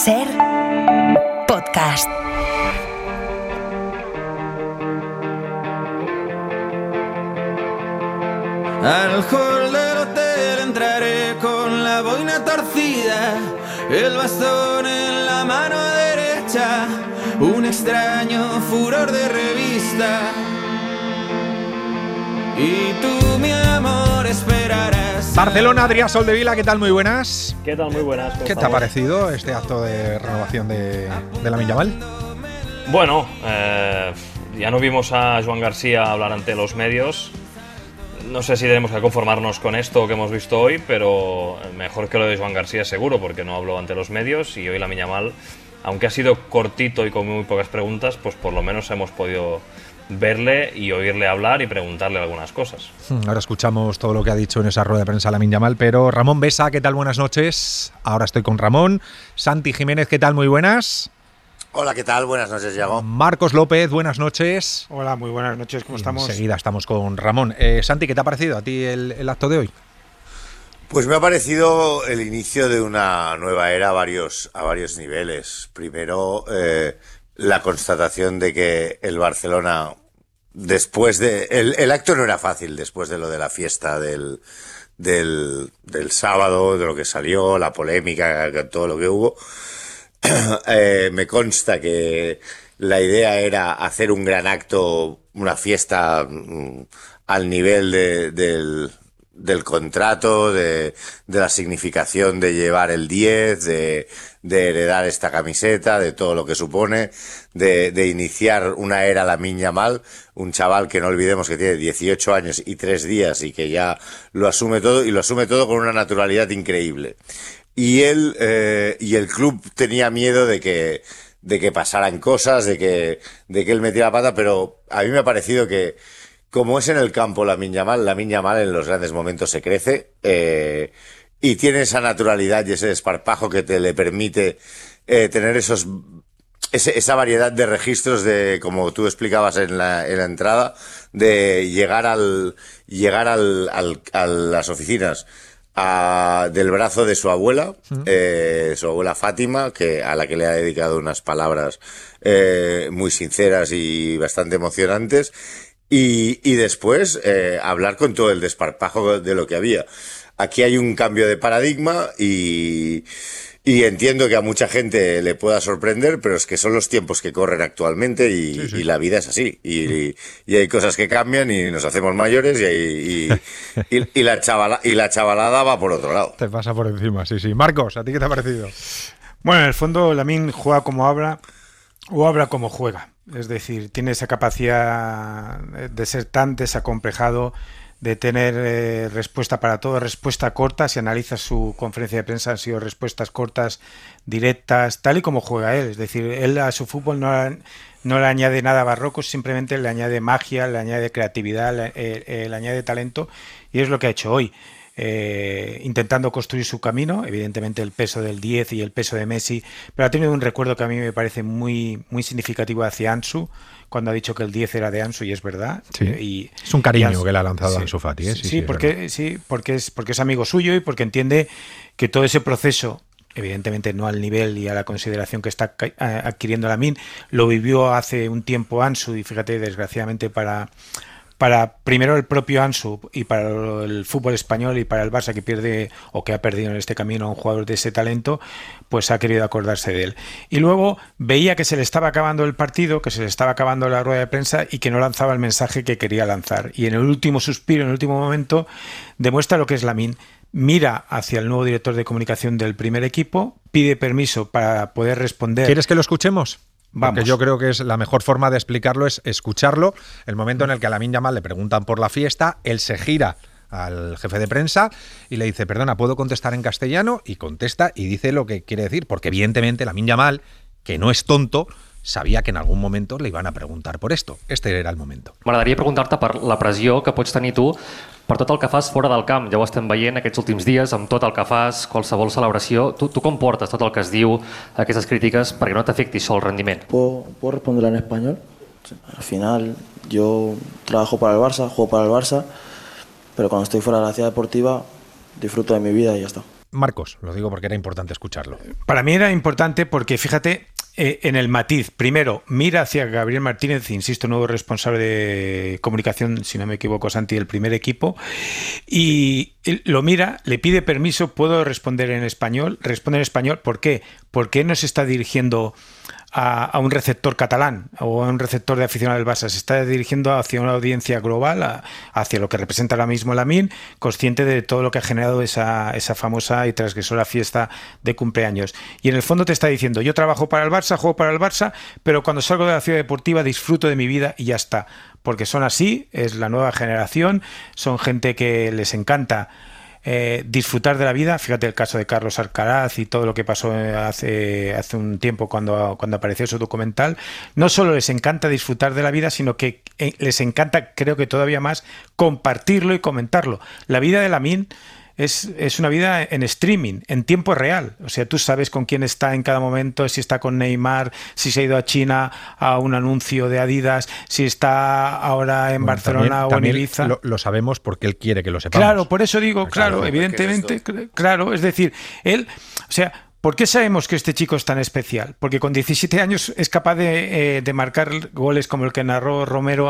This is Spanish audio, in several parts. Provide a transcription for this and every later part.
SER Podcast. Al hall del hotel entraré con la boina torcida, el bastón en la mano derecha, un extraño furor de revista. Y tú, mi amor, esperarás. Barcelona, Adrià Soldevila, ¿qué tal? Muy buenas. ¿Qué tal? Muy buenas. ¿Qué te ha parecido este acto de renovación de Lamine Yamal? Bueno, ya no vimos a Joan García hablar ante los medios. No sé si tenemos que conformarnos con esto que hemos visto hoy, pero mejor que lo de Joan García seguro, porque no habló ante los medios. Y hoy Lamine Yamal, aunque ha sido cortito y con muy pocas preguntas, pues por lo menos hemos podido verle y oírle hablar y preguntarle algunas cosas. Ahora escuchamos todo lo que ha dicho en esa rueda de prensa Lamine Yamal, pero Ramón Besa, ¿qué tal? Buenas noches. Ahora estoy con Ramón. Santi Jiménez, ¿qué tal? Muy buenas. Hola, ¿qué tal? Buenas noches, Iago. Marcos López, buenas noches. Hola, muy buenas noches, ¿cómo estamos? Enseguida estamos con Ramón. Santi, ¿qué te ha parecido a ti el acto de hoy? Pues me ha parecido el inicio de una nueva era a varios niveles. Primero, la constatación de que el Barcelona, después de... El acto no era fácil después de lo de la fiesta del sábado, de lo que salió, la polémica, todo lo que hubo. Me consta que la idea era hacer un gran acto, una fiesta al nivel del contrato, de la significación de llevar el 10, de heredar esta camiseta, de todo lo que supone, de iniciar una era Lamine Yamal, un chaval que no olvidemos que tiene 18 años y 3 días y que ya lo asume todo, y lo asume todo con una naturalidad increíble. Y el club tenía miedo de que pasaran cosas, de que él metiera la pata, pero a mí me ha parecido que, como es en el campo Lamine Yamal en los grandes momentos se crece, y tiene esa naturalidad y ese desparpajo que le permite tener esa variedad de registros de, como tú explicabas en la entrada, de llegar a las oficinas del brazo de su abuela Fátima, a la que le ha dedicado unas palabras muy sinceras y bastante emocionantes, y después hablar con todo el desparpajo de lo que había. Aquí hay un cambio de paradigma y entiendo que a mucha gente le pueda sorprender, pero es que son los tiempos que corren actualmente y la vida es así. Y hay cosas que cambian y nos hacemos mayores y la chavalada va por otro lado. Te pasa por encima, sí. Marcos, ¿a ti qué te ha parecido? Bueno, en el fondo Lamine juega como habla o habla como juega. Es decir, tiene esa capacidad de ser tan desacomplejado, de tener respuesta para todo, respuesta corta. Si analizas su conferencia de prensa, han sido respuestas cortas, directas, tal y como juega él. Es decir, él a su fútbol no le añade nada barroco, simplemente le añade magia, le añade creatividad, le añade talento, y es lo que ha hecho hoy. Intentando construir su camino, evidentemente el peso del 10 y el peso de Messi, pero ha tenido un recuerdo que a mí me parece muy, muy significativo hacia Ansu, cuando ha dicho que el 10 era de Ansu, y es verdad. Sí. Es un cariño que le ha lanzado Ansu Fati. Porque es amigo suyo y porque entiende que todo ese proceso, evidentemente no al nivel y a la consideración que está adquiriendo Lamine, lo vivió hace un tiempo Ansu, y fíjate, desgraciadamente para primero el propio Ansu y para el fútbol español y para el Barça, que pierde o que ha perdido en este camino a un jugador de ese talento, pues ha querido acordarse de él. Y luego veía que se le estaba acabando el partido, que se le estaba acabando la rueda de prensa y que no lanzaba el mensaje que quería lanzar. Y en el último suspiro, en el último momento, demuestra lo que es Lamine. Mira hacia el nuevo director de comunicación del primer equipo, pide permiso para poder responder. ¿Quieres que lo escuchemos? Vamos. Porque yo creo que es la mejor forma de explicarlo es escucharlo. El momento en el que a Lamine Yamal le preguntan por la fiesta, él se gira al jefe de prensa y le dice: perdona, ¿puedo contestar en castellano? Y contesta y dice lo que quiere decir, porque evidentemente Lamine Yamal, que no es tonto, sabia que en algun moment li van a preguntar per esto. Este era el momento. M'agradaria preguntar-te per la pressió que pots tenir tu per tot el que fas fora del camp. Ja ho estem veient aquests últims dies, amb tot el que fas, qualsevol celebració. Tu com portes tot el que es diu, aquestes crítiques, perquè no t'afecti sol el rendiment? ¿Puedo responderla en español? Al final, yo trabajo para el Barça, juego para el Barça, pero cuando estoy fuera de la ciudad deportiva, disfruto de mi vida y ya está. Marcos, lo digo porque era importante escucharlo. Para mí era importante porque, fíjate, en el matiz. Primero, mira hacia Gabriel Martínez, insisto, nuevo responsable de comunicación, si no me equivoco, Santi, del primer equipo, y lo mira, le pide permiso, puedo responder en español. Responde en español, ¿por qué? Porque no se está dirigiendo a un receptor catalán o a un receptor de aficionado del Barça, se está dirigiendo hacia una audiencia global, hacia lo que representa ahora mismo Lamine, consciente de todo lo que ha generado esa famosa y transgresora fiesta de cumpleaños. Y en el fondo te está diciendo, yo trabajo para el Barça, juego para el Barça, pero cuando salgo de la ciudad deportiva disfruto de mi vida y ya está. Porque son así, es la nueva generación, son gente que les encanta disfrutar de la vida. Fíjate el caso de Carlos Alcaraz y todo lo que pasó hace un tiempo cuando apareció su documental. No solo les encanta disfrutar de la vida, sino que les encanta, creo que todavía más, compartirlo y comentarlo. La vida de Lamine es una vida en streaming, en tiempo real. O sea, tú sabes con quién está en cada momento, si está con Neymar, si se ha ido a China a un anuncio de Adidas, si está ahora en Barcelona o en Ibiza. Lo sabemos porque él quiere que lo sepamos. Claro, por eso digo, claro, evidentemente, claro, es decir, él, o sea, ¿por qué sabemos que este chico es tan especial? Porque con 17 años es capaz de marcar goles como el que narró Romero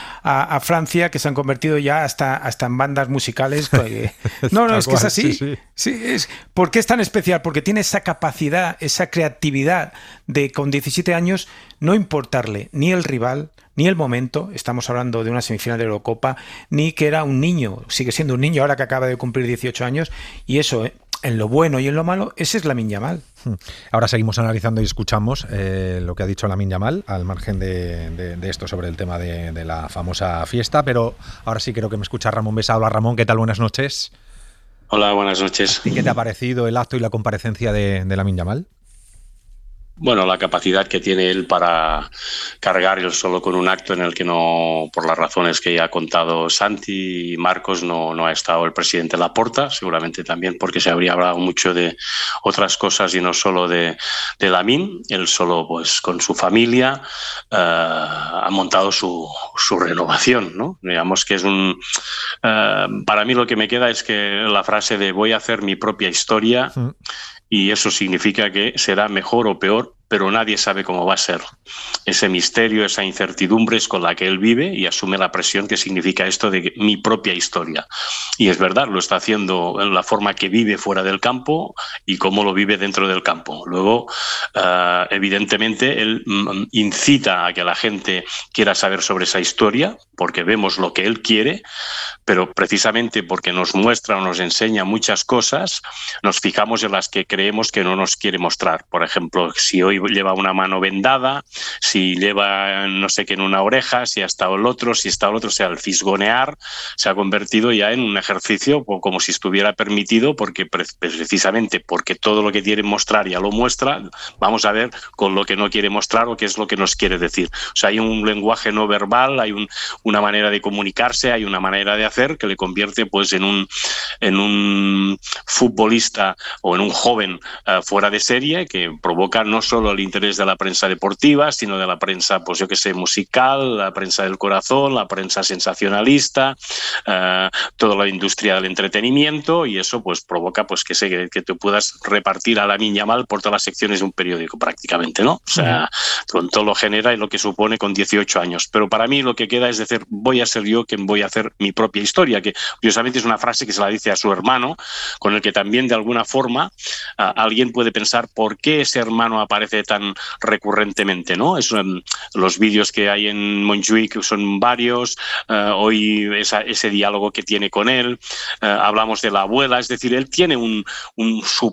a Francia, que se han convertido ya hasta en bandas musicales. No, es que es así. Sí, ¿por qué es tan especial? Porque tiene esa capacidad, esa creatividad de con 17 años no importarle ni el rival, ni el momento, estamos hablando de una semifinal de Eurocopa, ni que era un niño, sigue siendo un niño ahora que acaba de cumplir 18 años, y eso, en lo bueno y en lo malo, ese es Lamine Yamal. Ahora seguimos analizando y escuchamos lo que ha dicho Lamine Yamal, al margen de esto sobre el tema de la famosa fiesta, pero ahora sí creo que me escucha Ramón Besa. Hola Ramón, ¿qué tal? Buenas noches. Hola, buenas noches. ¿Y qué te ha parecido el acto y la comparecencia de Lamine Yamal? Bueno, la capacidad que tiene él para cargar él solo con un acto en el que no, por las razones que ya ha contado Santi y Marcos, no ha estado el presidente Laporta, seguramente también porque se habría hablado mucho de otras cosas y no solo de Lamine. Él solo, pues, con su familia ha montado su renovación, ¿no? Digamos que es para mí lo que me queda es que la frase de voy a hacer mi propia historia. Y eso significa que será mejor o peor, pero nadie sabe cómo va a ser. Ese misterio, esa incertidumbre es con la que él vive y asume la presión que significa esto de mi propia historia. Y es verdad, lo está haciendo en la forma que vive fuera del campo y cómo lo vive dentro del campo. Luego, evidentemente, él incita a que la gente quiera saber sobre esa historia, porque vemos lo que él quiere, pero precisamente porque nos muestra o nos enseña muchas cosas, nos fijamos en las que creemos que no nos quiere mostrar. Por ejemplo, si hoy lleva una mano vendada, si lleva no sé qué en una oreja, si ha estado el otro, o sea, el fisgonear se ha convertido ya en un ejercicio como si estuviera permitido, porque precisamente porque todo lo que quiere mostrar ya lo muestra, vamos a ver con lo que no quiere mostrar o qué es lo que nos quiere decir. O sea, hay un lenguaje no verbal, hay una manera de comunicarse, hay una manera de hacer que le convierte pues en un futbolista o en un joven fuera de serie, que provoca no solo el interés de la prensa deportiva, sino de la prensa, pues yo que sé, musical, la prensa del corazón, la prensa sensacionalista, toda la industria del entretenimiento, y eso pues provoca pues que te puedas repartir a Lamine Yamal por todas las secciones de un periódico prácticamente, ¿no? O sea, con todo lo genera y lo que supone con 18 años. Pero para mí lo que queda es decir, voy a ser yo quien voy a hacer mi propia historia, que curiosamente es una frase que se la dice a su hermano, con el que también de alguna forma alguien puede pensar por qué ese hermano aparece tan recurrentemente, ¿no? Los vídeos que hay en Montjuic son varios, hoy ese diálogo que tiene con él, hablamos de la abuela, es decir, él tiene su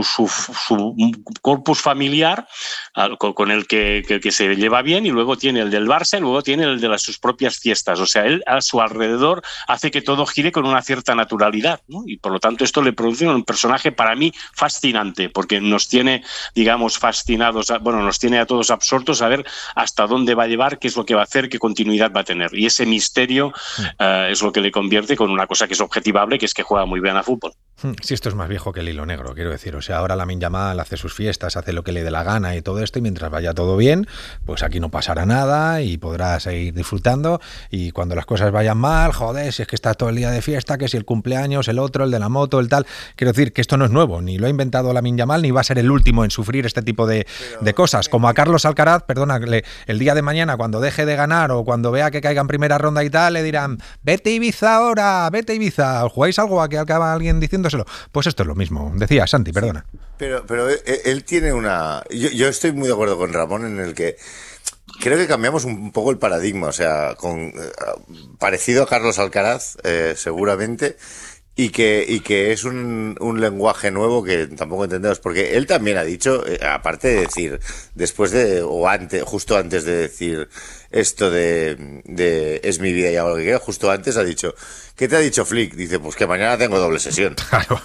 corpus familiar con el que se lleva bien, y luego tiene el del Barça y luego tiene el de sus propias fiestas. O sea, él a su alrededor hace que todo gire con una cierta naturalidad, ¿no? Y por lo tanto esto le produce un personaje para mí fascinante, porque nos tiene, digamos, fascinado interesados, nos tiene a todos absortos a ver hasta dónde va a llevar, qué es lo que va a hacer, qué continuidad va a tener. Y ese misterio es lo que le convierte con una cosa que es objetivable, que es que juega muy bien a fútbol. Sí, esto es más viejo que el hilo negro, quiero decir. O sea, ahora Lamine Yamal hace sus fiestas, hace lo que le dé la gana y todo esto, y mientras vaya todo bien, pues aquí no pasará nada y podrá seguir disfrutando. Y cuando las cosas vayan mal, joder, si es que está todo el día de fiesta, que si el cumpleaños, el otro, el de la moto, el tal. Quiero decir que esto no es nuevo, ni lo ha inventado Lamine Yamal, ni va a ser el último en sufrir este tipo de cosas. Como a Carlos Alcaraz, perdona, el día de mañana, cuando deje de ganar o cuando vea que caiga en primera ronda y tal, le dirán, vete Ibiza ahora, vete Ibiza. ¿Jugáis algo a que acaba alguien diciéndoselo? Pues esto es lo mismo. Decía Santi, perdona. Pero él tiene una... Yo estoy muy de acuerdo con Ramón en el que creo que cambiamos un poco el paradigma, o sea, parecido a Carlos Alcaraz, seguramente, y que es un lenguaje nuevo que tampoco entendemos, porque él también ha dicho, aparte de decir, después de, o antes, justo antes de decir esto de es mi vida y hago lo que quiero, justo antes ha dicho, ¿qué te ha dicho Flick? Dice, pues que mañana tengo doble sesión. Claro.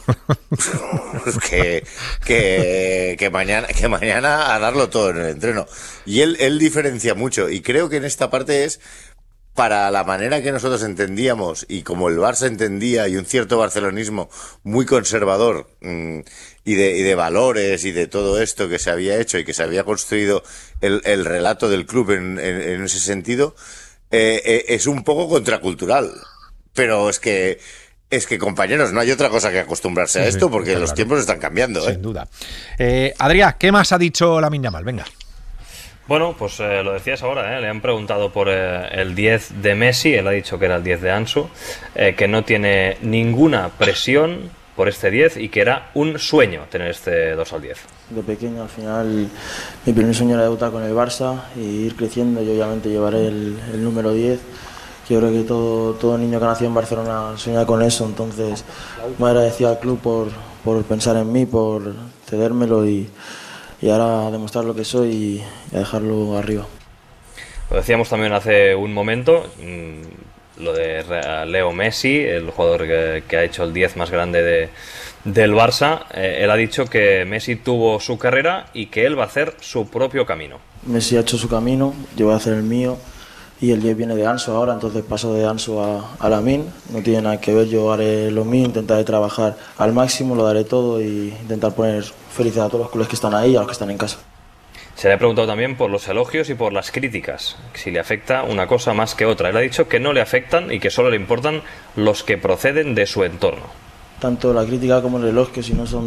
que mañana a darlo todo en el entreno. Y él diferencia mucho, y creo que en esta parte es para la manera que nosotros entendíamos y como el Barça entendía, y un cierto barcelonismo muy conservador y de valores y de todo esto que se había hecho y que se había construido el relato del club en ese sentido, es un poco contracultural. Pero es que, compañeros, no hay otra cosa que acostumbrarse a esto, porque los tiempos están cambiando. Sin duda. Adrián, ¿qué más ha dicho Lamine Yamal? Venga. Bueno, pues lo decías ahora, le han preguntado por el 10 de Messi, él ha dicho que era el 10 de Ansu, que no tiene ninguna presión por este 10 y que era un sueño tener este dorsal 10. De pequeño, al final, mi primer sueño era debutar con el Barça y ir creciendo, y obviamente llevaré el número 10. Yo creo que todo niño que nació en Barcelona sueña con eso, entonces me agradecido al club por pensar en mí, por cedérmelo y ahora a demostrar lo que soy y a dejarlo arriba. Lo decíamos también hace un momento, lo de Leo Messi, el jugador que ha hecho el 10 más grande del Barça. Él ha dicho que Messi tuvo su carrera y que él va a hacer su propio camino. Messi ha hecho su camino, yo voy a hacer el mío, y el 10 viene de Ansu ahora, entonces paso de Ansu a Lamine. No tiene nada que ver, yo haré lo mío, intentaré trabajar al máximo, lo daré todo y intentar poner felicidad a todos los culés que están ahí y a los que están en casa. Se le ha preguntado también por los elogios y por las críticas, si le afecta una cosa más que otra. Él ha dicho que no le afectan y que solo le importan los que proceden de su entorno. Tanto la crítica como el elogio, si no son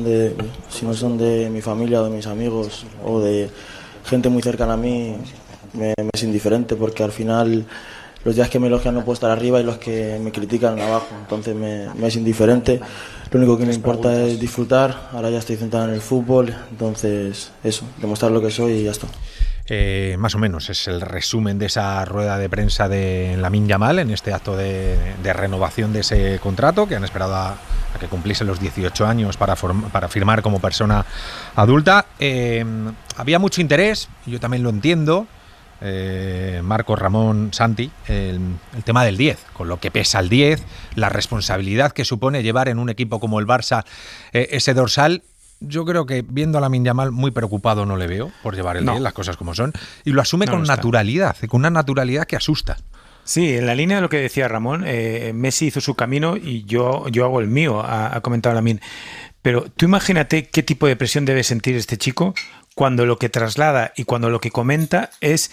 de mi familia o de mis amigos o de gente muy cercana a mí, me es indiferente, porque al final los días que me elogian no puedo estar arriba y los que me critican abajo, entonces me es indiferente. Lo único que me importa es disfrutar, ahora ya estoy centrado en el fútbol, entonces eso, demostrar lo que soy y ya está. Más o menos es el resumen de esa rueda de prensa de Lamine Yamal en este acto de renovación de ese contrato, que han esperado a que cumpliese los 18 años para firmar como persona adulta. Había mucho interés, yo también lo entiendo, Marcos, Ramón, Santi, el tema del 10, con lo que pesa el 10, la responsabilidad que supone llevar en un equipo como el Barça ese dorsal. Yo creo que viendo a Lamine Yamal muy preocupado no le veo por llevar el 10, las cosas como son, y lo asume con naturalidad, con una naturalidad que asusta. Sí, en la línea de lo que decía Ramón, Messi hizo su camino y yo hago el mío, ha comentado Lamine. Pero tú imagínate qué tipo de presión debe sentir este chico cuando lo que traslada y cuando lo que comenta es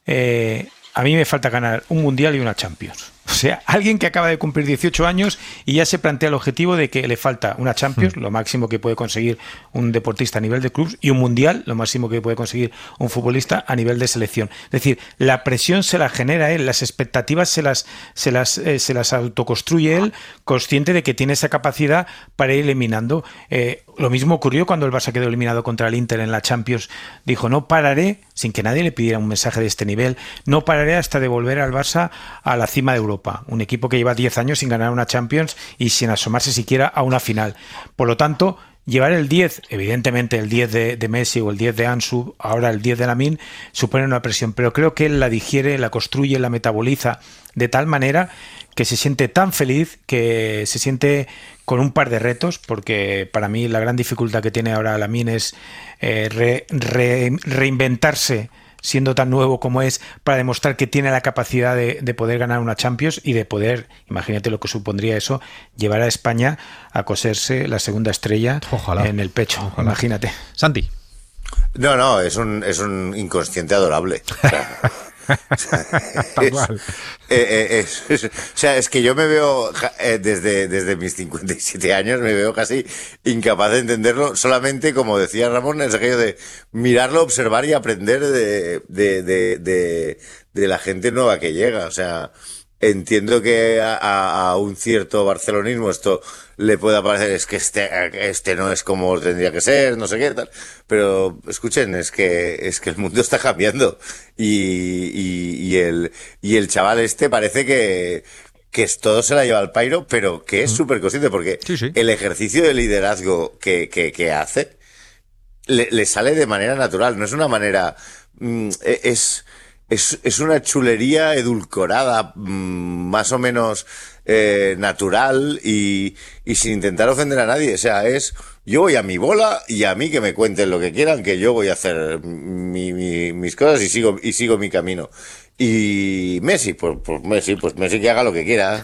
a mí me falta ganar un Mundial y una Champions. O sea, alguien que acaba de cumplir 18 años y ya se plantea el objetivo de que le falta una Champions, lo máximo que puede conseguir un deportista a nivel de clubes, y un Mundial, lo máximo que puede conseguir un futbolista a nivel de selección. Es decir, la presión se la genera él, las expectativas se las autoconstruye él, consciente de que tiene esa capacidad para ir eliminando. Lo mismo ocurrió cuando el Barça quedó eliminado contra el Inter en la Champions. Dijo, no pararé, sin que nadie le pidiera un mensaje de este nivel, no pararé hasta de volver al Barça a la cima de Europa. Un equipo que lleva 10 años sin ganar una Champions y sin asomarse siquiera a una final. Por lo tanto, llevar el 10, evidentemente el 10 de Messi o el 10 de Ansu, ahora el 10 de Lamine, supone una presión, pero creo que él la digiere, la construye, la metaboliza de tal manera que se siente tan feliz, que se siente con un par de retos, porque para mí la gran dificultad que tiene ahora Lamine es reinventarse siendo tan nuevo como es, para demostrar que tiene la capacidad de poder ganar una Champions y de poder, imagínate lo que supondría eso, llevar a España a coserse la segunda estrella en el pecho. Ojalá. Imagínate. Santi. No, es un inconsciente adorable. O sea, es que yo me veo desde mis 57 años, me veo casi incapaz de entenderlo, solamente, como decía Ramón, es aquello de mirarlo, observar y aprender de la gente nueva que llega. O sea, entiendo que a un cierto barcelonismo esto le pueda parecer, es que este no es como tendría que ser, no sé qué tal, pero escuchen, es que el mundo está cambiando y el chaval parece que todo se la lleva al pairo, pero que es súper consciente, porque sí. El ejercicio de liderazgo que hace le sale de manera natural, no es una manera, es una chulería edulcorada, más o menos natural y sin intentar ofender a nadie. O sea, yo voy a mi bola y a mí que me cuenten lo que quieran, que yo voy a hacer mis cosas y sigo mi camino. Y Messi, pues Messi que haga lo que quiera.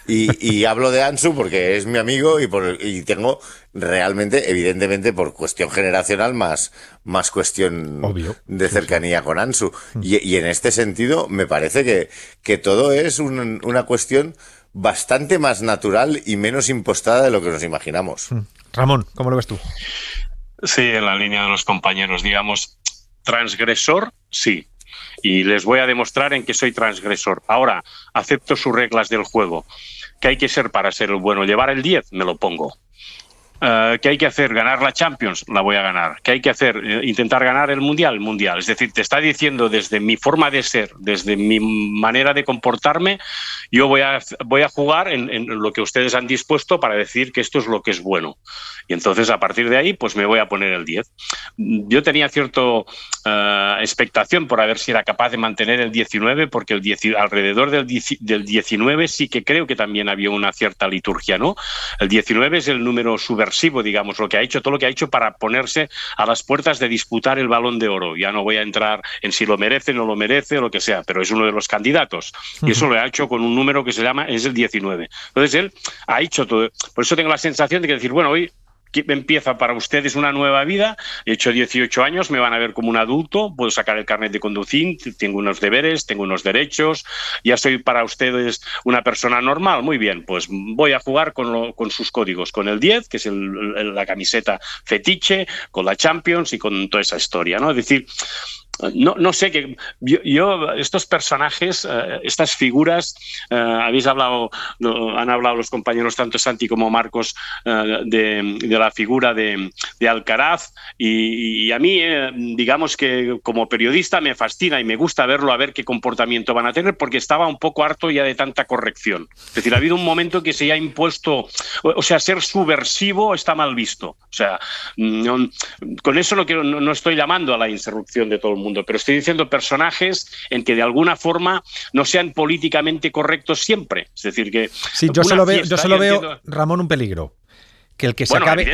Y hablo de Ansu porque es mi amigo y tengo realmente, evidentemente, por cuestión generacional, más cuestión obvio de cercanía con Ansu. Y en este sentido, me parece que todo es una cuestión bastante más natural y menos impostada de lo que nos imaginamos. Ramón, ¿cómo lo ves tú? Sí, en la línea de los compañeros, digamos, transgresor, sí. Y les voy a demostrar en que soy transgresor. Ahora, acepto sus reglas del juego. ¿Qué hay que ser para ser el bueno? ¿Llevar el 10? Me lo pongo. ¿Qué hay que hacer? ¿Ganar la Champions? La voy a ganar. ¿Qué hay que hacer? ¿Intentar ganar el Mundial? El Mundial. Es decir, te está diciendo desde mi forma de ser, desde mi manera de comportarme, yo voy a jugar en lo que ustedes han dispuesto para decir que esto es lo que es bueno. Y entonces, a partir de ahí, pues me voy a poner el 10. Yo tenía cierta expectación por a ver si era capaz de mantener el 19, porque alrededor del 19 sí que creo que también había una cierta liturgia, ¿no? El 19 es el número subversivo, digamos, todo lo que ha hecho para ponerse a las puertas de disputar el Balón de Oro. Ya no voy a entrar en si lo merece, no lo merece, o lo que sea, pero es uno de los candidatos. Y eso lo ha hecho con un número que es el 19. Entonces él ha hecho todo. Por eso tengo la sensación de que decir, bueno, hoy empieza para ustedes una nueva vida, he hecho 18 años, me van a ver como un adulto, puedo sacar el carnet de conducir, tengo unos deberes, tengo unos derechos, ya soy para ustedes una persona normal, muy bien, pues voy a jugar con sus códigos, con el 10, que es la camiseta fetiche, con la Champions y con toda esa historia, ¿no? Es decir, no sé, que yo estos personajes, estas figuras, han hablado los compañeros tanto Santi como Marcos de la figura de Alcaraz y a mí, digamos que como periodista me fascina y me gusta verlo, a ver qué comportamiento van a tener, porque estaba un poco harto ya de tanta corrección. Es decir, ha habido un momento que se ha impuesto, o sea, ser subversivo está mal visto. O sea, con eso no estoy llamando a la insurrección de todo el mundo, pero estoy diciendo personajes en que de alguna forma no sean políticamente correctos siempre. Es decir, que sí, yo solo veo, Ramón, un peligro. Que el que se acabe.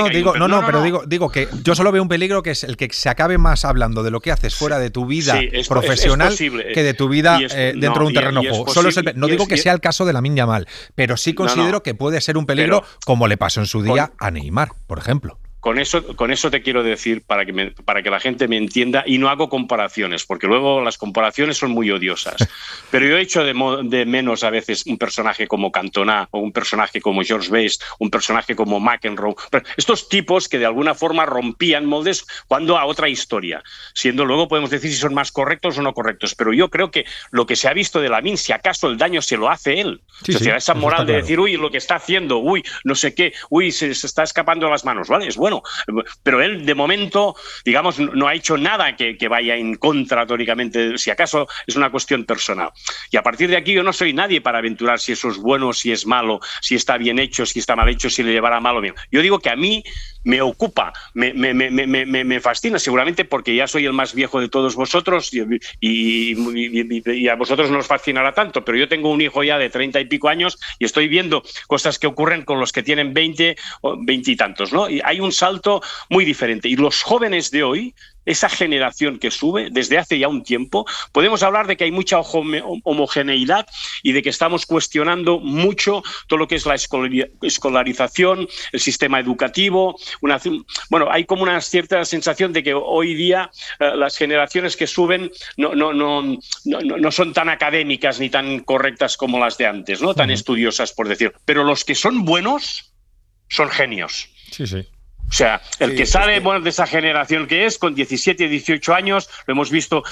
Digo que yo solo veo un peligro, que es el que se acabe más hablando de lo que haces fuera de tu vida profesional que de tu vida dentro de un terreno de juego. No digo que sea el caso de Lamine Yamal, pero sí considero que puede ser un peligro, como le pasó en su día a Neymar, por ejemplo. Con eso te quiero decir, para que la gente me entienda, y no hago comparaciones, porque luego las comparaciones son muy odiosas. Pero yo he hecho de menos a veces un personaje como Cantona, o un personaje como George Best, un personaje como McEnroe. Estos tipos que de alguna forma rompían moldes cuando a otra historia. Siendo luego podemos decir si son más correctos o no correctos. Pero yo creo que lo que se ha visto de Lamine, si acaso el daño se lo hace él. Sí, o sea, esa moral de decir, uy, lo que está haciendo, uy, no sé qué, uy, se está escapando de las manos, ¿vale? Es bueno. Pero él, de momento, digamos, no ha hecho nada que vaya en contra teóricamente, si acaso es una cuestión personal. Y a partir de aquí yo no soy nadie para aventurar si eso es bueno, si es malo, si está bien hecho, si está mal hecho, si le llevará mal o bien. Yo digo que a mí me ocupa, me fascina, seguramente porque ya soy el más viejo de todos vosotros y a vosotros no os fascinará tanto, pero yo tengo un hijo ya de 30 y pico años y estoy viendo cosas que ocurren con los que tienen 20 o 20 y tantos, ¿no? Y hay un salto muy diferente. Y los jóvenes de hoy, esa generación que sube desde hace ya un tiempo, podemos hablar de que hay mucha homogeneidad y de que estamos cuestionando mucho todo lo que es la escolarización, el sistema educativo. Bueno, hay como una cierta sensación de que hoy día las generaciones que suben no son tan académicas ni tan correctas como las de antes, ¿no? Tan estudiosas, por decir. Pero los que son buenos son genios. Sí, sí. O sea, el que sale de esa generación que es, con 17, 18 años, lo hemos visto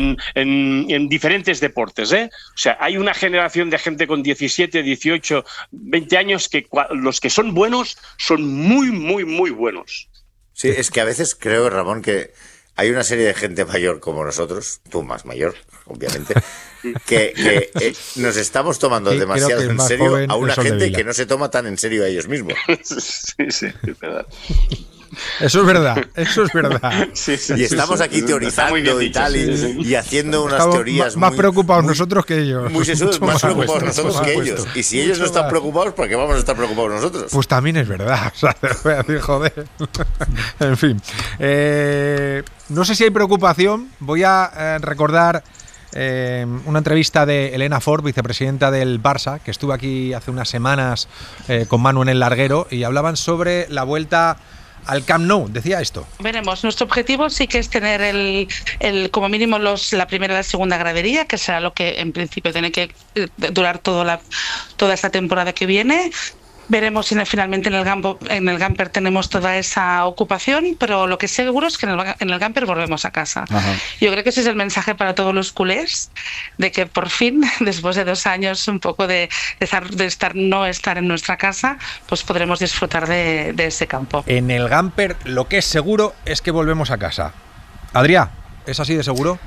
en diferentes deportes, ¿eh? O sea, hay una generación de gente con 17, 18, 20 años que los que son buenos son muy, muy, muy buenos. Sí, es que a veces creo, Ramón, que hay una serie de gente mayor como nosotros, tú más mayor, obviamente, que nos estamos tomando demasiado en serio a una gente que no se toma tan en serio a ellos mismos. Sí, es verdad. Eso es verdad, eso es verdad. Y estamos aquí teorizando y tal, y haciendo unas teorías más preocupados nosotros que ellos. Más preocupados nosotros que ellos. Y si ellos no están preocupados, ¿por qué vamos a estar preocupados nosotros? Pues también es verdad. O sea, te voy a decir, joder. En fin. No sé si hay preocupación. Voy a recordar una entrevista de Elena Ford, vicepresidenta del Barça, que estuvo aquí hace unas semanas con Manu en el larguero, y hablaban sobre la vuelta al Camp Nou. Decía esto. Veremos. Nuestro objetivo sí que es tener el como mínimo la primera y la segunda gradería, que será lo que en principio tiene que durar toda esta temporada que viene. Veremos si finalmente en el Gamper tenemos toda esa ocupación, pero lo que seguro es que en el Gamper volvemos a casa. Ajá. Yo creo que ese es el mensaje para todos los culés, de que por fin, después de 2 años un poco de no estar en nuestra casa, pues podremos disfrutar de ese campo. En el Gamper lo que es seguro es que volvemos a casa. Adrià, ¿es así de seguro?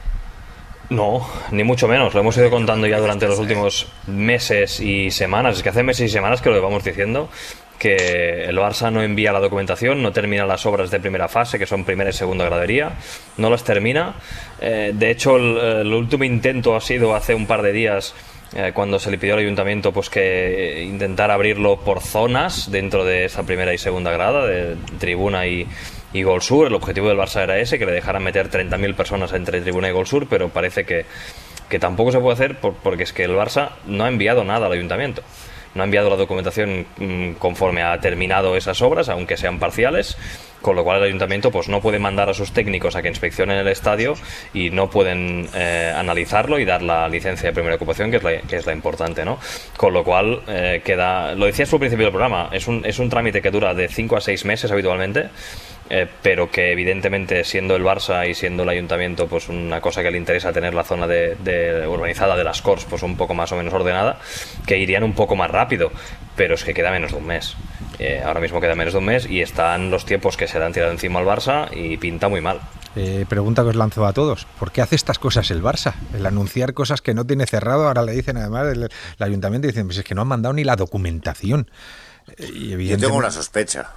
No, ni mucho menos. Lo hemos ido contando ya durante los últimos meses y semanas. Es que hace meses y semanas que lo llevamos diciendo, que el Barça no envía la documentación, no termina las obras de primera fase, que son primera y segunda gradería, no las termina. De hecho, el último intento ha sido hace un par de días, cuando se le pidió al ayuntamiento pues que intentara abrirlo por zonas dentro de esa primera y segunda grada, de tribuna y Gol Sur. El objetivo del Barça era ese, que le dejaran meter 30.000 personas entre tribuna y Gol Sur, pero parece que tampoco se puede hacer porque es que el Barça no ha enviado nada al ayuntamiento. No ha enviado la documentación conforme ha terminado esas obras, aunque sean parciales, con lo cual el ayuntamiento pues no puede mandar a sus técnicos a que inspeccionen el estadio y no pueden analizarlo y dar la licencia de primera ocupación, que es la importante, ¿no? Con lo cual queda, lo decías al principio del programa, es un trámite que dura de 5 a 6 meses habitualmente, pero que evidentemente, siendo el Barça y siendo el ayuntamiento pues una cosa que le interesa, tener la zona de urbanizada de las Corts pues un poco más o menos ordenada, que irían un poco más rápido, pero es que queda menos de un mes. Ahora mismo queda menos de un mes y están los tiempos que se le han tirado encima al Barça y pinta muy mal. Pregunta que os lanzo a todos: ¿por qué hace estas cosas el Barça? El anunciar cosas que no tiene cerrado, ahora le dicen además el ayuntamiento, dicen, pues es que no han mandado ni la documentación. Y evidentemente... Yo tengo una sospecha.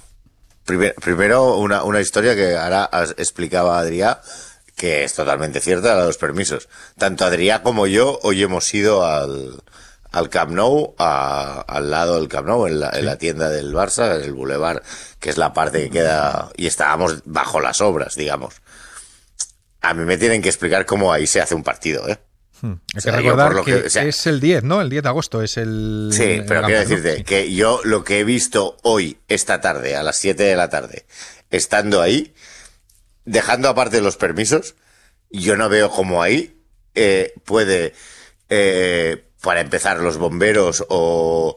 Primero, una historia que ahora explicaba Adrià, que es totalmente cierta, la de los permisos. Tanto Adrià como yo hoy hemos ido al Camp Nou, al lado del Camp Nou, en la tienda del Barça, en el Boulevard, que es la parte que queda, y estábamos bajo las obras, digamos. A mí me tienen que explicar cómo ahí se hace un partido, ¿eh? Hay que recordar que es el 10, ¿no? El 10 de agosto es el... Sí, pero quiero decirte que yo lo que he visto hoy, esta tarde, a las 7 de la tarde, estando ahí, dejando aparte los permisos, yo no veo cómo ahí puede, para empezar, los bomberos o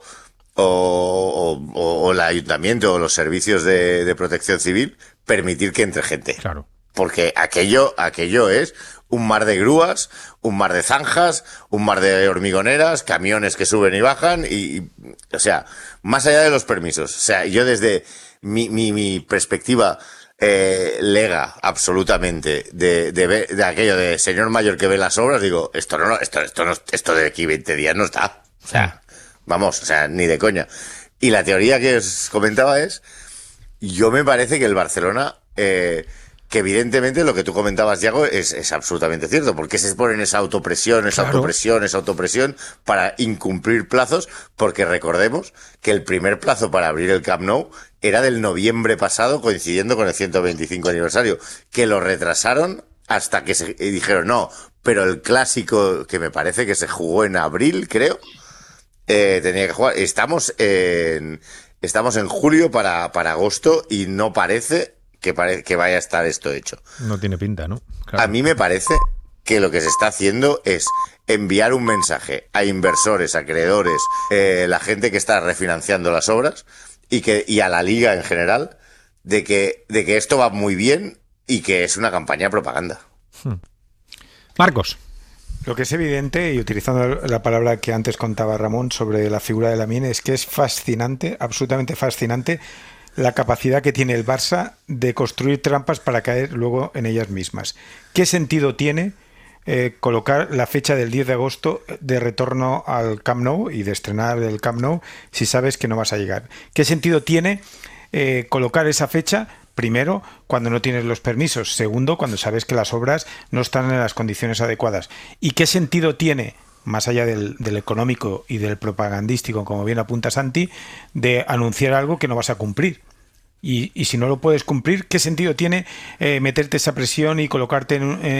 el ayuntamiento o los servicios de protección civil permitir que entre gente. Claro. Porque aquello es un mar de grúas, un mar de zanjas, un mar de hormigoneras, camiones que suben y bajan, o sea, más allá de los permisos. O sea, yo desde mi perspectiva lega absolutamente de aquello de señor mayor que ve las obras, digo, esto de aquí 20 días no está. O sea, vamos, o sea, ni de coña. Y la teoría que os comentaba es, yo me parece que el Barcelona, que evidentemente lo que tú comentabas, Yago, es absolutamente cierto, porque se ponen esa autopresión, esa autopresión para incumplir plazos, porque recordemos que el primer plazo para abrir el Camp Nou era del noviembre pasado, coincidiendo con el 125 aniversario, que lo retrasaron hasta que dijeron no, pero el clásico, que me parece que se jugó en abril, creo, tenía que jugar. Estamos en julio para agosto y no parece que vaya a estar esto hecho. No tiene pinta, ¿no? Claro. A mí me parece que lo que se está haciendo es enviar un mensaje a inversores, acreedores, la gente que está refinanciando las obras y a la liga en general de que esto va muy bien y que es una campaña de propaganda. Marcos. Lo que es evidente, y utilizando la palabra que antes contaba Ramón sobre la figura de Lamine, es que es fascinante, absolutamente fascinante, la capacidad que tiene el Barça de construir trampas para caer luego en ellas mismas. ¿Qué sentido tiene colocar la fecha del 10 de agosto de retorno al Camp Nou y de estrenar el Camp Nou si sabes que no vas a llegar? ¿Qué sentido tiene colocar esa fecha? Primero, cuando no tienes los permisos. Segundo, cuando sabes que las obras no están en las condiciones adecuadas. ¿Y qué sentido tiene, más allá del económico y del propagandístico, como bien apunta Santi, de anunciar algo que no vas a cumplir? Y si no lo puedes cumplir, ¿qué sentido tiene meterte esa presión y colocarte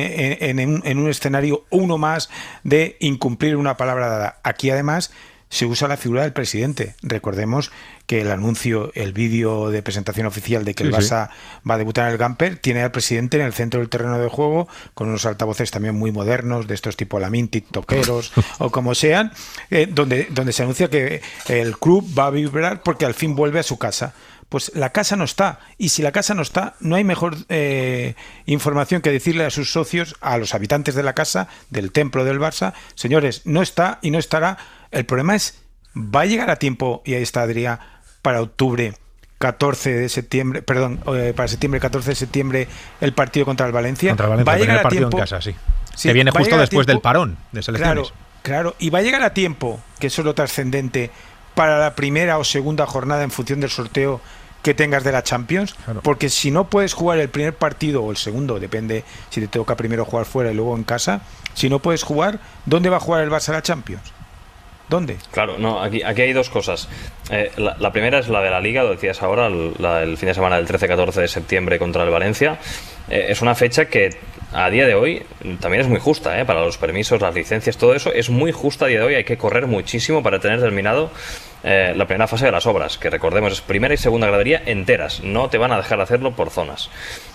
en un escenario uno más de incumplir una palabra dada? Aquí, además, se usa la figura del presidente. Recordemos que el anuncio, el vídeo de presentación oficial de que el Barça va a debutar en el Gamper, tiene al presidente en el centro del terreno de juego, con unos altavoces también muy modernos, de estos tipo Lamine, tiktokeros o como sean, donde se anuncia que el club va a vibrar porque al fin vuelve a su casa. Pues la casa no está, y si la casa no está, no hay mejor información que decirle a sus socios, a los habitantes de la casa, del templo del Barça: señores, no está y no estará. El problema es, ¿va a llegar a tiempo, y ahí está Adrià, para octubre 14 de septiembre, perdón, para septiembre 14 de septiembre el partido contra el Valencia? Contra el Valencia, ¿va a llegar el a partido tiempo? En casa, sí. Que viene justo después del parón de selecciones. Claro, y va a llegar a tiempo, que eso es lo trascendente, para la primera o segunda jornada en función del sorteo que tengas de la Champions, porque si no puedes jugar el primer partido o el segundo, depende si te toca primero jugar fuera y luego en casa, si no puedes jugar, ¿dónde va a jugar el Barça la Champions? ¿Dónde? Claro, no, aquí hay dos cosas. La primera es la de la Liga, lo decías ahora, el fin de semana del 13-14 de septiembre contra el Valencia. Es una fecha que a día de hoy también es muy justa, para los permisos, las licencias, todo eso es muy justa a día de hoy. Hay que correr muchísimo para tener terminado la primera fase de las obras, que recordemos es primera y segunda gradería enteras, no te van a dejar hacerlo por zonas.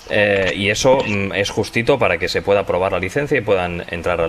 Y eso es justito para que se pueda aprobar la licencia y puedan entrar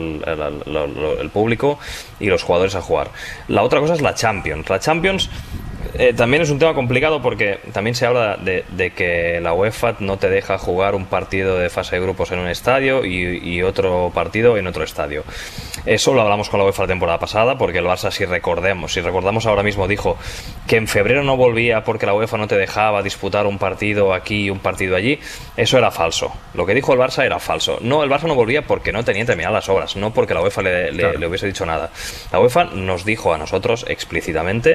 el público y los jugadores a jugar. La otra cosa es la Champions. La Champions también es un tema complicado porque también se habla de que la UEFA no te deja jugar un partido de fase de grupos en un estadio y otro partido en otro estadio. Eso lo hablamos con la UEFA la temporada pasada, porque el Barça, si recordamos ahora mismo, dijo que en febrero no volvía porque la UEFA no te dejaba disputar un partido aquí y un partido allí. Eso era falso. Lo que dijo el Barça era falso. No, el Barça no volvía porque no tenía terminadas las obras, no porque la UEFA le hubiese dicho nada. La UEFA nos dijo a nosotros explícitamente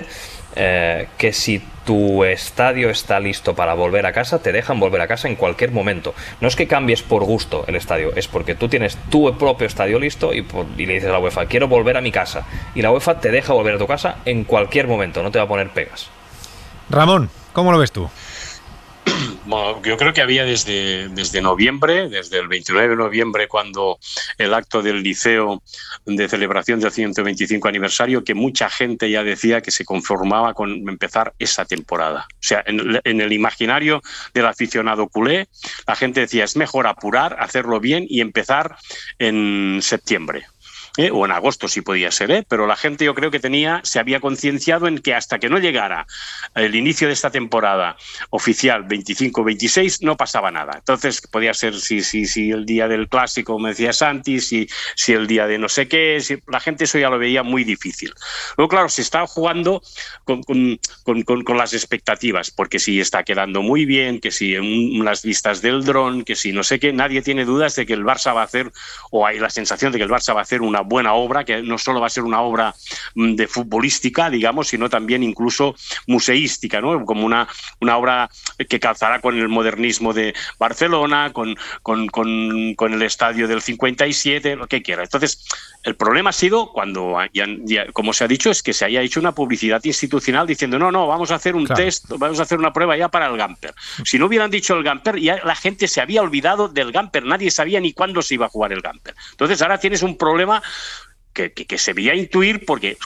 que si tu estadio está listo para volver a casa, te dejan volver a casa en cualquier momento. No es que cambies por gusto el estadio, es porque tú tienes tu propio estadio listo y le dices a la UEFA: quiero volver a mi casa, y la UEFA te deja volver a tu casa en cualquier momento, no te va a poner pegas. Ramón, ¿cómo lo ves tú? Bueno, yo creo que había desde noviembre, desde el 29 de noviembre, cuando el acto del Liceo de celebración del 125 aniversario, que mucha gente ya decía que se conformaba con empezar esa temporada. O sea, en el imaginario del aficionado culé, la gente decía: es mejor apurar, hacerlo bien y empezar en septiembre. O en agosto si podía ser, pero la gente, yo creo que se había concienciado en que hasta que no llegara el inicio de esta temporada oficial 25-26 no pasaba nada. Entonces podía ser si el día del clásico, como decía Santi, si el día de no sé qué, la gente eso ya lo veía muy difícil. Luego, claro, se está jugando con las expectativas, porque si está quedando muy bien, que si en las vistas del dron, que si no sé qué, nadie tiene dudas de que el Barça va a hacer, o hay la sensación de que el Barça va a hacer una buena obra, que no solo va a ser una obra de futbolística, digamos, sino también incluso museística, ¿no? Como una obra que calzará con el modernismo de Barcelona, con el estadio del 57, lo que quiera. Entonces, el problema ha sido cuando, como se ha dicho, es que se haya hecho una publicidad institucional diciendo no, vamos a hacer un test, vamos a hacer una prueba ya para el Gamper. Si no hubieran dicho el Gamper, ya la gente se había olvidado del Gamper, nadie sabía ni cuándo se iba a jugar el Gamper. Entonces ahora tienes un problema que se veía intuir, porque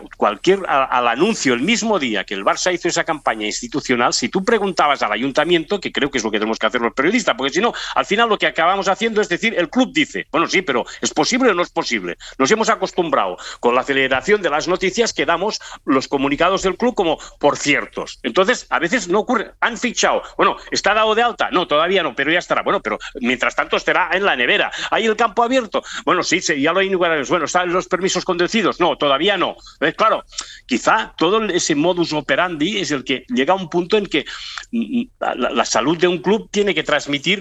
al anuncio el mismo día que el Barça hizo esa campaña institucional, si tú preguntabas al ayuntamiento, que creo que es lo que tenemos que hacer los periodistas, porque si no, al final lo que acabamos haciendo es decir, el club dice, bueno, sí, pero ¿es posible o no es posible? Nos hemos acostumbrado con la aceleración de las noticias que damos los comunicados del club como por ciertos. Entonces, a veces no ocurre. Han fichado, bueno, ¿está dado de alta? No, todavía no, pero ya estará. Bueno, pero mientras tanto estará en la nevera. ¿Hay el campo abierto? Bueno, sí, ya lo hay. Bueno, ¿están los permisos concedidos? No, todavía no. Claro, quizá todo ese modus operandi es el que llega a un punto en que la salud de un club tiene que transmitir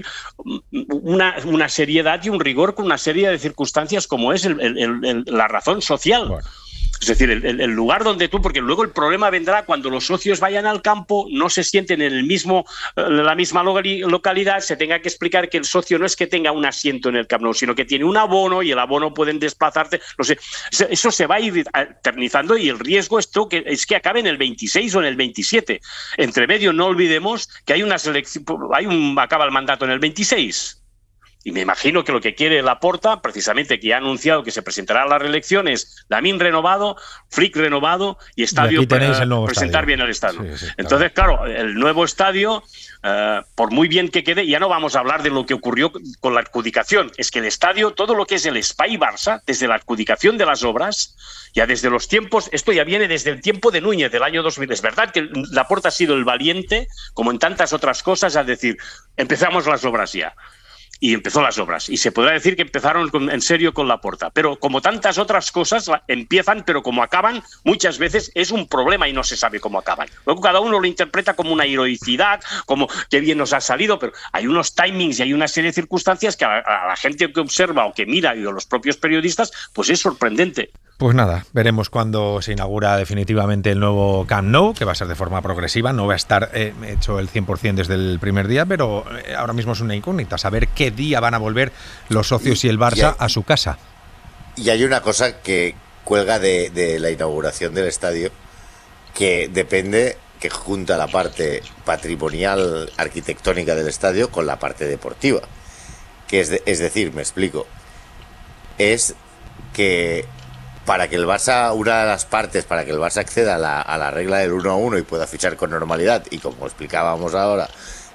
una seriedad y un rigor con una serie de circunstancias como es la razón social. Bueno. Es decir, el lugar donde tú, porque luego el problema vendrá cuando los socios vayan al campo, no se sienten en la misma localidad, se tenga que explicar que el socio no es que tenga un asiento en el Camp Nou, sino que tiene un abono y el abono pueden desplazarse. No sé, eso se va a ir eternizando y el riesgo es que acabe en el 26 o en el 27. Entre medio, no olvidemos que hay una selección, acaba el mandato en el 26. Y me imagino que lo que quiere Laporta, precisamente que ha anunciado que se presentará a las reelecciones, Lamine renovado, Flick renovado y estadio presentar bien el estadio. Sí, entonces, claro, el nuevo estadio, por muy bien que quede, ya no vamos a hablar de lo que ocurrió con la adjudicación. Es que el estadio, todo lo que es el Espai Barça, desde la adjudicación de las obras, ya desde los tiempos, esto ya viene desde el tiempo de Núñez, del año 2000. Es verdad que Laporta ha sido el valiente, como en tantas otras cosas, a decir, empezamos las obras ya. Y empezó las obras. Y se podrá decir que empezaron en serio con Laporta. Pero como tantas otras cosas, empiezan, pero como acaban, muchas veces es un problema y no se sabe cómo acaban. Luego cada uno lo interpreta como una heroicidad, como que bien nos ha salido, pero hay unos timings y hay una serie de circunstancias que a la gente que observa o que mira y a los propios periodistas, pues es sorprendente. Pues nada, veremos cuándo se inaugura definitivamente el nuevo Camp Nou, que va a ser de forma progresiva, no va a estar hecho el 100% desde el primer día, pero ahora mismo es una incógnita, saber qué día van a volver los socios y el Barça a su casa. Y hay una cosa que cuelga de la inauguración del estadio, que depende, que junta la parte patrimonial arquitectónica del estadio con la parte deportiva, que es decir, me explico, es que para que el Barça, una de las partes, para que el Barça acceda a la regla del 1-1 y pueda fichar con normalidad, y como explicábamos ahora,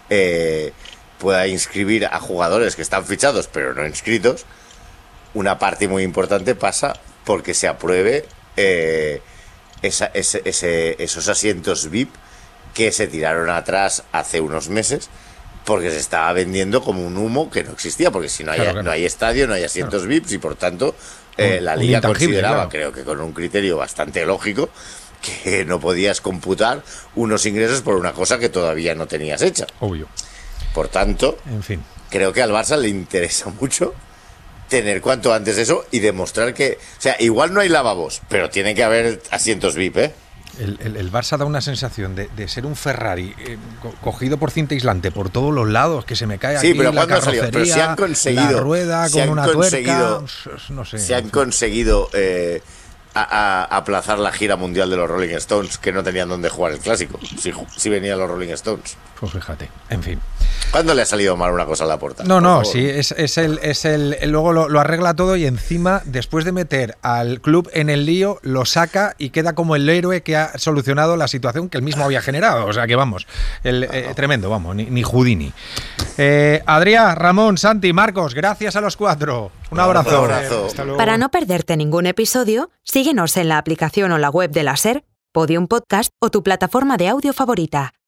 pueda inscribir a jugadores que están fichados pero no inscritos, una parte muy importante pasa porque se apruebe esos asientos VIP que se tiraron atrás hace unos meses, porque se estaba vendiendo como un humo que no existía, porque si no hay estadio, no hay asientos VIPs, y por tanto la Liga consideraba, creo que con un criterio bastante lógico, que no podías computar unos ingresos por una cosa que todavía no tenías hecha. Obvio. Por tanto, en fin, creo que al Barça le interesa mucho tener cuanto antes eso y demostrar que, o sea, igual no hay lavabos, pero tiene que haber asientos VIP, ¿eh? El Barça da una sensación de ser un Ferrari cogido por cinta aislante por todos los lados, que se me cae aquí pero la carrocería, pero si han conseguido, la rueda con una tuerca, no sé. Se han conseguido aplazar la gira mundial de los Rolling Stones, que no tenían dónde jugar el clásico, si venían los Rolling Stones. Pues fíjate, en fin. ¿Cuándo le ha salido mal una cosa a Laporta? No, sí, luego lo arregla todo y encima, después de meter al club en el lío, lo saca y queda como el héroe que ha solucionado la situación que él mismo había generado. O sea que vamos, tremendo, vamos, ni Houdini. Adrián, Ramón, Santi, Marcos, gracias a los cuatro. Un abrazo. Hasta luego. Para no perderte ningún episodio, síguenos en la aplicación o la web de la SER, Podium Podcast o tu plataforma de audio favorita.